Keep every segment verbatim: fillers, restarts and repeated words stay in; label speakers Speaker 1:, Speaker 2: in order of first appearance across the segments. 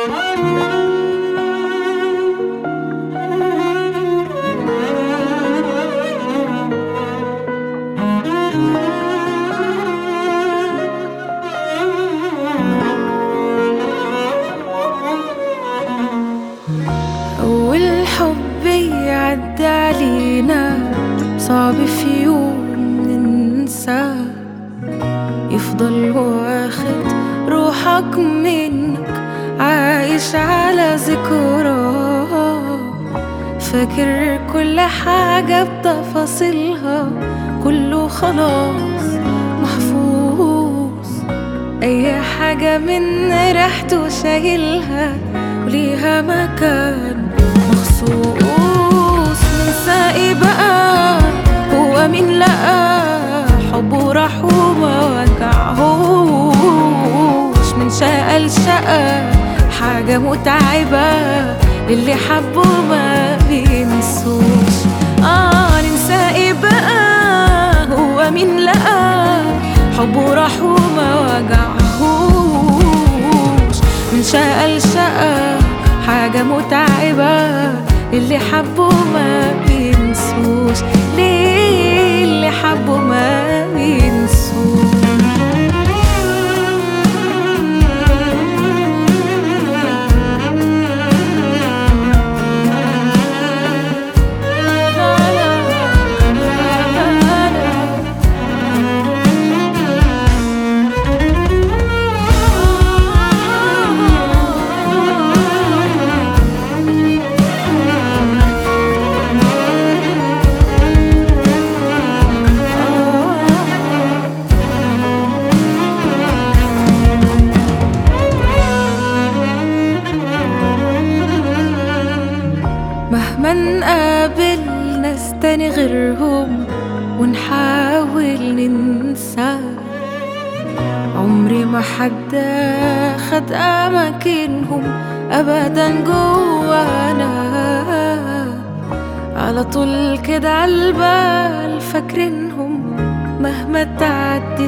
Speaker 1: أول حب يعدي علينا صعب في يوم ننساه، يفضل واخد روحك منك عايش على ذكراه، فاكر كل حاجة بتفاصيلها، كله خلاص محفوظ، أي حاجة من ريحته شايلها وليها مكان مخصوص. ننسى ايه بقى؟ هو مين لقى حبه راح وما وجعهوش؟ من شقى لشقى حاجة متعبة، اللي حبه ما بينسوش. اه ننسى ايه بقى؟ هو مين لقى حبه راح وما وجعهوش؟ من شقى لشقى حاجة متعبة، اللي حبه ما بينسوش. ليه اللي حبه ما بينسوش؟ مهما نقابل ناس تاني غيرهم ونحاول ننسى، عمري ما حد خد أماكنهم أبدا جوانا. على طول كده عالبال فاكرينهم مهما تعدي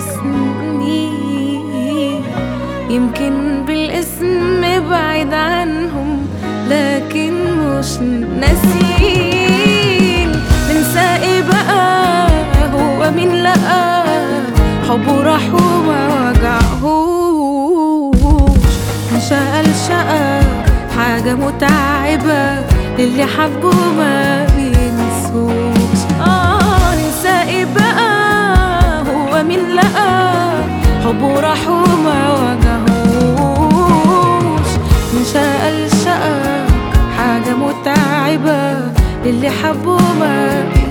Speaker 1: سنين، يمكن بالاسم بعيد عنهم لكن مش ناسين. ننسى ايه بقى؟ هو مين لقى حبه راح وما وجعهوش؟ من شقى لشقى حاجة متعبة، اللي حبه ما بينسوش. اه ننسى ايه بقى؟ هو مين لقى حبه راح وما وجعهوش؟ من شقى لشقى حاجة متعبة، اللي حبه ما